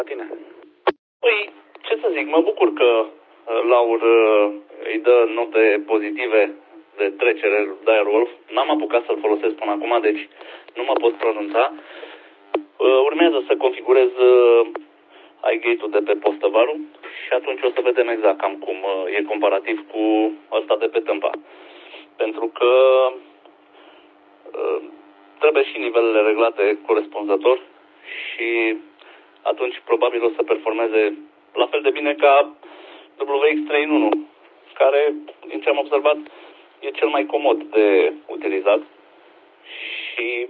tine. Păi, ce să zic, mă bucur că Laur îi dă note pozitive de trecere Direwolf. N-am apucat să-l folosesc până acum, deci nu mă pot pronunța. Urmează să configurez iGate-ul de pe Postăvaru și atunci o să vedem exact cam cum e comparativ cu ăsta de pe Tâmpa. Pentru că trebuie și nivelele reglate corespunzător și atunci probabil o să performeze la fel de bine ca WX3 în 1, care, din ce am observat, e cel mai comod de utilizat și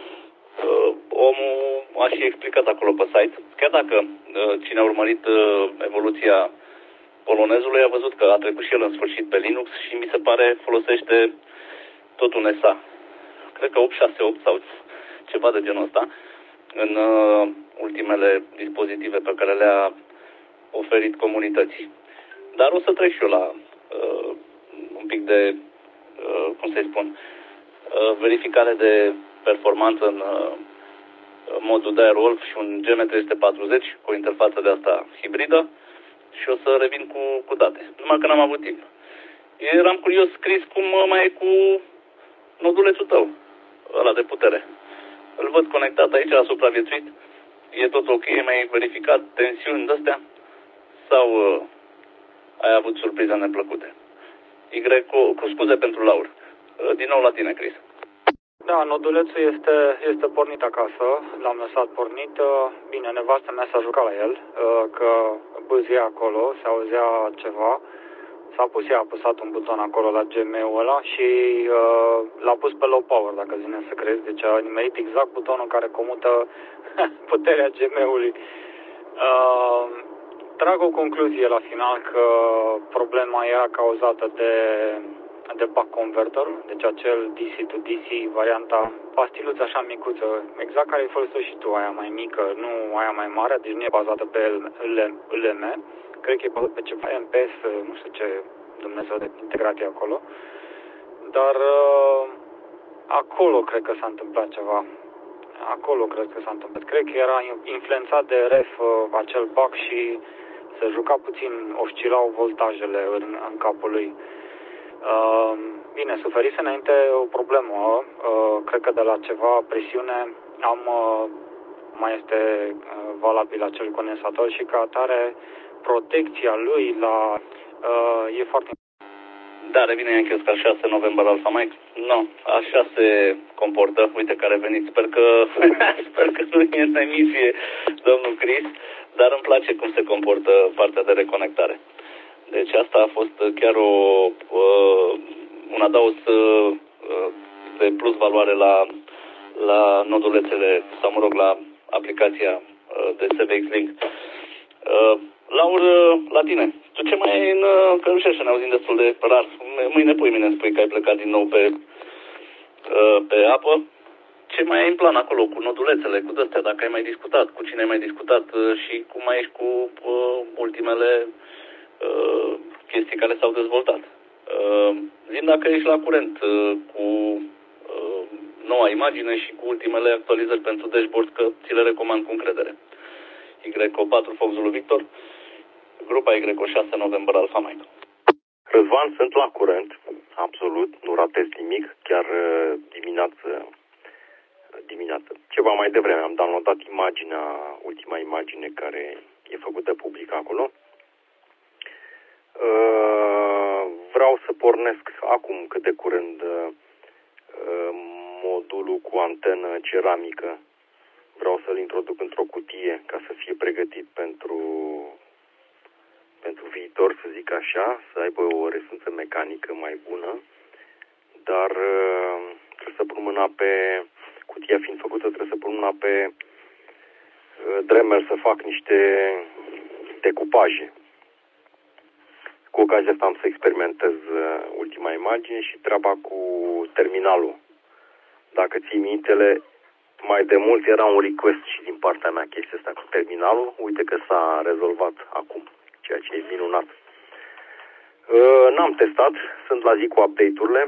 omul a și explicat acolo pe site. Chiar dacă cine a urmărit evoluția polonezului a văzut că a trecut și el în sfârșit pe Linux și mi se pare folosește tot un SA. Cred că 868 sau ceva de genul ăsta în ultimele dispozitive pe care le-a oferit comunității. Dar o să trec și eu la un pic de, cum să-i spun, verificare de performanță în modul Direwolf și un GM340 cu o interfață de asta hibridă și o să revin cu date. Numai că n-am avut timp. Eram curios, Chris, cum mai e cu nodulețul tău, ăla de putere. Îl văd conectat aici, a supraviețuit. E tot ok? Mai verificat tensiuni de-astea? Sau ai avut surprize neplăcute? Cu scuze pentru Laur. Din nou la tine, Chris. Da, nodulețul este pornit acasă, l-am lăsat pornit. Bine, nevastă mea s-a jucat la el, că bâzia acolo, se auzea ceva. S-a pus ea, a apăsat un buton acolo la GM-ul ăla și l-a pus pe low power, dacă vine să crezi. Deci a nimerit exact butonul care comută puterea GM-ului. Trag o concluzie la final că problema era cauzată de buck converter, deci acel DC to DC, varianta pastiluță așa micuță, exact care ai folosit și tu, aia mai mică, nu aia mai mare, deci nu e bazată pe LM, cred că e bazată pe ceva MPS, nu știu ce Dumnezeu de integrat e acolo, dar acolo cred că s-a întâmplat ceva. Acolo cred că s-a întâmplat. Cred că era influențat de ref acel buck și se juca puțin, oscilau voltajele în capul lui. Bine, suferise înainte o problemă, cred că de la ceva presiune mai este valabil acel condensator și ca atare protecția lui e foarte. Da, revine Yankee Oscar 6 November Alpha Mike. Nu, așa se comportă. Uite care a venit. Sper că nu e în emisie domnul Chris, dar îmi place cum se comportă partea de reconectare. Deci asta a fost chiar un adaos de plus valoare la nodulețele, sau mă rog, la aplicația de SVX Link. Laur, la tine. Tu ce mai ai în Cărușești? Ne auzim destul de rar. Mâine spui că ai plecat din nou pe apă. Ce mai ai în plan acolo cu nodulețele, cu de-astea? Dacă ai mai discutat, cu cine ai mai discutat și cum mai ești cu ultimele chestii care s-au dezvoltat. Zi-mi dacă ești la curent cu noua imagine și cu ultimele actualizări pentru dashboard, că ți le recomand cu încredere. YO4 Fox Zulu Victor, grupa YO6 November Alpha Mike. Răzvan, sunt la curent, absolut, nu ratez nimic, chiar dimineață. Ceva mai devreme am downloadat ultima imagine care e făcută public acolo. Vreau să pornesc acum cât de curând modulul cu antenă ceramică. Vreau să-l introduc într-o cutie ca să fie pregătit pentru viitor, să zic așa, să aibă o resursă mecanică mai bună, dar trebuie să pun mâna pe, cutia fiind făcută, trebuie să pun mâna pe Dremel să fac niște decupaje. Cu ocazia asta am să experimentez ultima imagine și treaba cu terminalul. Dacă ții mintele, mai de mult era un request și din partea mea chestia asta cu terminalul. Uite că s-a rezolvat acum, ceea ce e minunat. N-am testat, sunt la zi cu update-urile.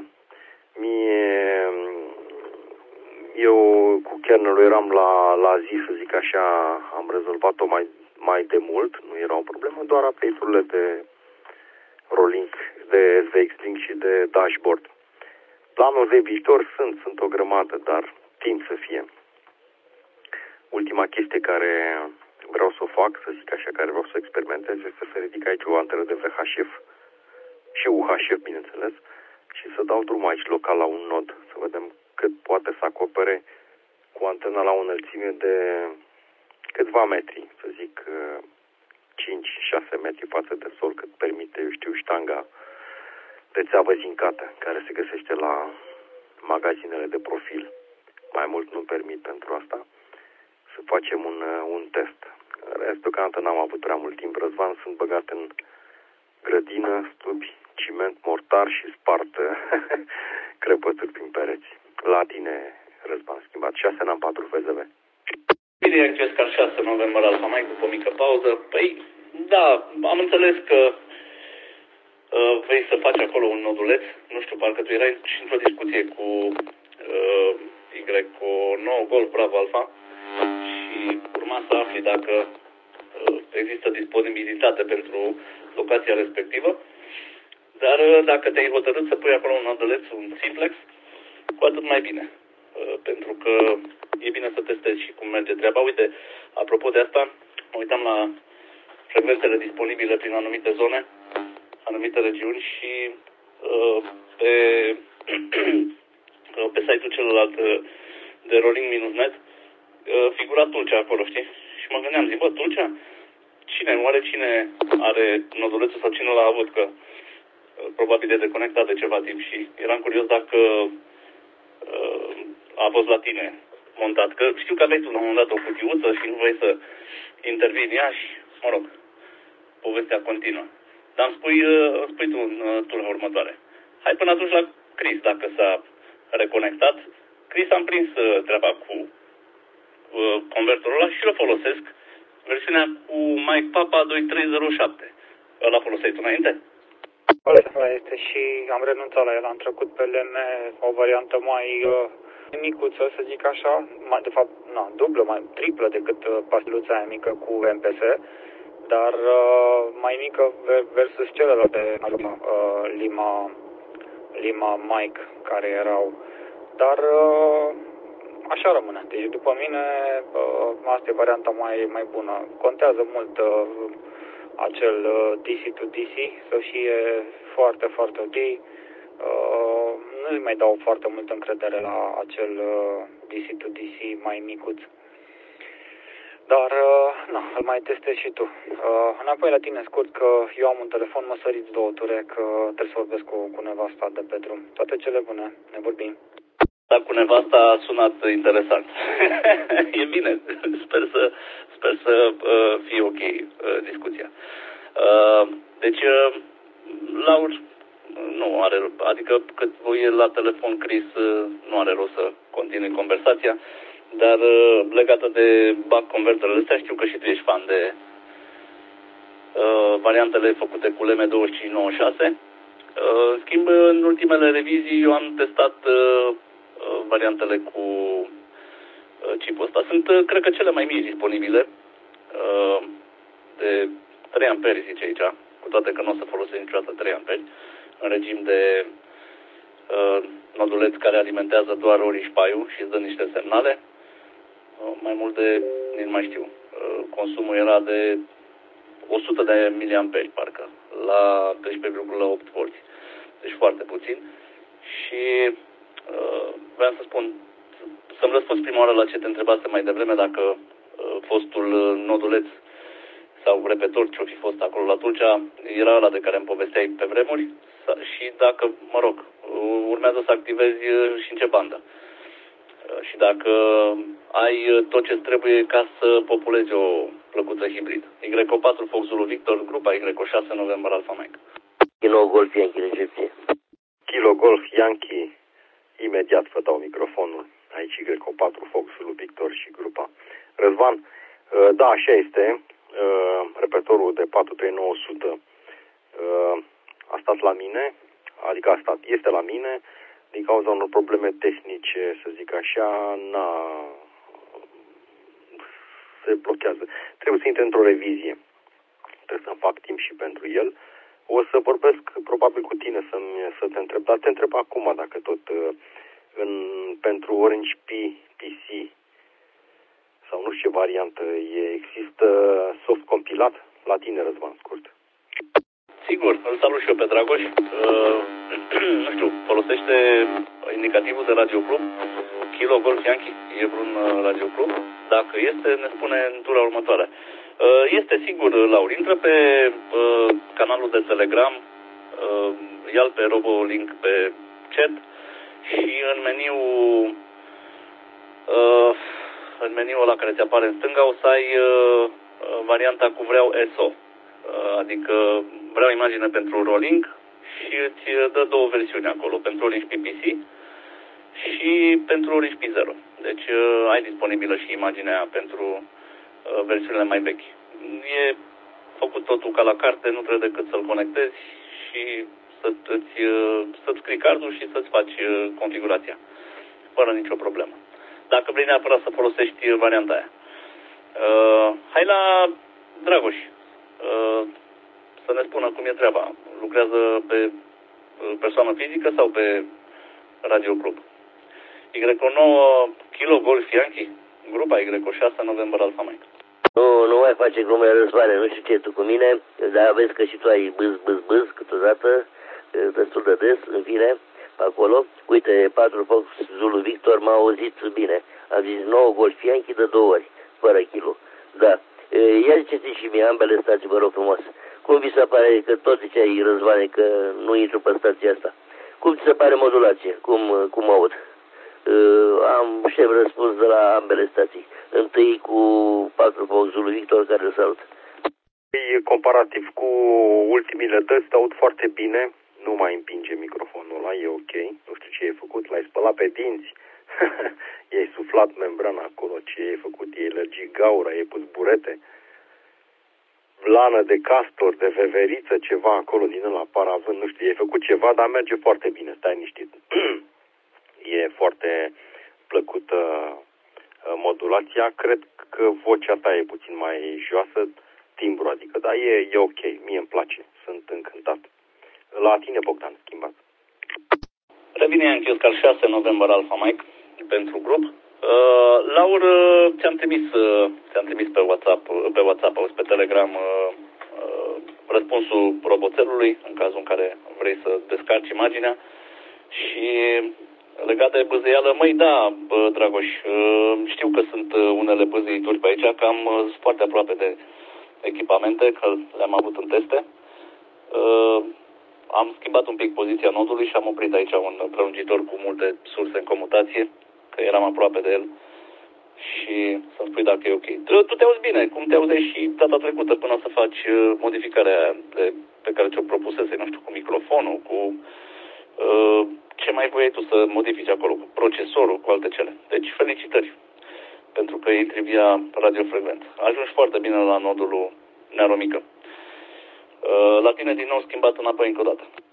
Eu cu kernel-ul eram la zi, să zic așa, am rezolvat-o mai de mult, nu era o problemă, doar update-urile de rolling, de SVX Link și de dashboard. Planul de viitor sunt o grămadă, dar timp să fie. Ultima chestie care vreau să o fac, să zic așa, care vreau să experimentez, este să ridic aici o antenă de VHF și UHF, bineînțeles, și să dau drum aici local la un nod, să vedem cât poate să acopere cu antena la o înălțime de câțiva metri, să zic 5-6 metri față de sol, cât permite, eu știu, ștanga de țeavă zincată, care se găsește la magazinele de profil. Mai mult nu permit pentru asta să facem un test. Restul că n-am avut prea mult timp, Răzvan, sunt băgat în grădină, stubi, ciment, mortar și spart crăpături prin pereți. La tine, Răzvan, schimbat 6 n-am 4 FZV. Bine, acces ca 6 noiembrie Alfa Mike după o mică pauză. Păi, da, am înțeles că vrei să faci acolo un noduleț. Nu știu, parcă tu erai și într-o discuție cu Y, cu o nouă Golf Bravo Alfa și urma să afli dacă există disponibilitate pentru locația respectivă. Dar dacă te-ai hotărât să pui acolo un noduleț, un simplex, cu atât mai bine. Pentru că e bine să testezi și cum merge treaba. Uite, apropo de asta, mă uitam la frecvențele disponibile prin anumite zone, anumite regiuni și pe site-ul celălalt de rolling-net figura Tulcea acolo, știi? Și mă gândeam, zic, bă, Tulcea? Cine are nodulețul sau cine l-a avut? Că probabil e deconectat de ceva timp și eram curios dacă a fost la tine montat. Că știu că aveai tu la un moment dat o cutiuță și nu vrei să intervii ea și, mă rog, povestea continuă. Dar îmi spui tu în tura următoare. Hai până atunci la Chris, dacă s-a reconectat. Chris, am prins treaba cu converterul ăla și îl folosesc. Versiunea cu Mike Papa 2307. Ăla foloseai tu înainte? Ăla este și am renunțat la el. Am trecut pe LM o variantă mai micuță, să zic așa. De fapt, dublă, mai triplă decât pastiluța aia mică cu MPS. Dar mai mică versus celelalte Lima Mike care erau. Dar așa rămâne. Deci după mine asta e varianta mai bună. Contează mult acel DC to DC să fie foarte, foarte ok. Nu-i mai dau foarte multă încredere la acel DC to DC mai micuț. Dar, îl mai testezi și tu. Înapoi la tine, scurt, că eu am un telefon, mă săriți 2 ture, că trebuie să vorbesc cu nevasta de pe drum. Toate cele bune, ne vorbim. Da, cu nevasta a sunat interesant. E bine, sper să fie ok discuția. Deci, Laur, nu are, adică cât e la telefon Chris, nu are rost să continui conversația. Dar legată de buck converterele astea, știu că și tu ești fan de variantele făcute cu LM2596. În schimb, în ultimele revizii eu am testat variantele cu chipul ăsta. Sunt, cred că, cele mai mici disponibile, de 3 amperi, zice aici, cu toate că nu o să folosesc niciodată 3 amperi, în regim de noduleț care alimentează doar Orișpaiul și îți dă niște semnale. Mai mult de, nici mai știu, consumul era de 100 de miliamperi, parcă, la 12,8 volți. Deci foarte puțin. Și vreau să spun, să-mi răspuns prima oară la ce te întrebase mai devreme, dacă fostul noduleț sau repetor, ce-o fi fost acolo la Tulcea, era ăla de care îmi povesteai pe vremuri, și dacă, mă rog, urmează să activezi și în ce bandă. Și dacă ai tot ce trebuie ca să populezi o plăcuță hibrid. Y4 Fox Zulu Victor, grupa Y6 November Alfa Mike. Kilo Golf Yankee recepție. Kilo Golf Yankee, imediat vă dau microfonul. Aici Y4 Fox Zulu Victor și grupa. Răzvan, da, așa este. Repertorul de 43900 a stat la mine, adică este la mine. Din cauza unor probleme tehnice, să zic așa, se blochează. Trebuie să intre într-o revizie. Trebuie să-mi fac timp și pentru el. O să vorbesc probabil cu tine să te întreb, dar te întreb acum dacă tot pentru Orange PC sau nu știu ce variantă există soft compilat la tine, Răzvan, scurt. Sigur, îl salut și eu pe Dragoș. Nu știu, folosește indicativul de Radio Club, Kilo Golf Yankee, e vreun Radio Club? Dacă este, ne spune în tura următoare. Este sigur, Laur, intră pe canalul de Telegram, ia-l pe RoboLink pe chat și în meniul ăla care ți apare în stânga o să ai varianta cu vreau SO. Adică vreau imagine pentru rolling și îți dă două versiuni acolo, pentru Orange PPC și pentru Orange P0. Deci ai disponibilă și imaginea pentru versiunile mai vechi. E făcut totul ca la carte, nu trebuie decât să-l conectezi și să-ți scrii cardul și să-ți faci configurația, fără nicio problemă. Dacă vrei neapărat să folosești varianta aia. Hai la Dragoș. Să ne spună cum e treaba. Lucrează pe persoană fizică sau pe Radio Club? Y9 Kilo Golf Yankee, grupa Y6 November Alpha Mike. Nu mai face glumele, Răzvane, nu știu ce tu cu mine, dar vezi că și tu ai bâz câteodată, destul de des, în fine, pe acolo. Uite, 4 Fox Zulu Victor m-a auzit bine. Am zis 9 Golf Yankee de 2 ori, fără kilo. Da. Ia ziceți și mie, ambele stații, vă rog frumos. Cum vi se pare, că tot ziceai, Răzvane, că nu intru pe stația asta? Cum ți se pare modulație? Cum aud? Am șef răspuns de la ambele stații. Întâi cu 4 Fox Zulu Victor, care îl salut. Comparativ cu ultimile dăți, te aud foarte bine. Nu mai împinge microfonul ăla, e ok. Nu știu ce ai făcut, l-ai spălat pe dinți. I-ai suflat membrana acolo, ce ai făcut? I-ai lărgit gaura, i-ai pus burete. Blană de castor, de veveriță, ceva acolo din ăla paravânt, nu știu, i-ai făcut ceva, dar merge foarte bine, stai niștit. E foarte plăcută modulația, cred că vocea ta e puțin mai joasă, timbru, adică, dar e ok, mie îmi place, sunt încântat. La tine, Bogdan, schimbat. Revine Yankee Oscar 6 November Alpha Mike pentru grup. Laur, ți-am trimis pe WhatsApp, auzi, pe Telegram răspunsul roboțelului în cazul în care vrei să descarci imaginea și legat de bâzeială, măi, da, Dragoș, știu că sunt unele bâzeituri pe aici, că am foarte aproape de echipamente, că le-am avut în teste. Am schimbat un pic poziția nodului și am oprit aici un prelungitor cu multe surse în comutație, că eram aproape de el și să-mi spui dacă e ok. Tu te auzi bine, cum te auzeai și data trecută până să faci modificarea pe care ți-o propusese, nu știu, cu microfonul, cu ce mai voiai tu să modifici acolo, cu procesorul, cu alte cele. Deci felicitări, pentru că intri via radiofrecvent. Ajungi foarte bine la nodul Nearomică. La tine din nou schimbat înapoi încă o dată.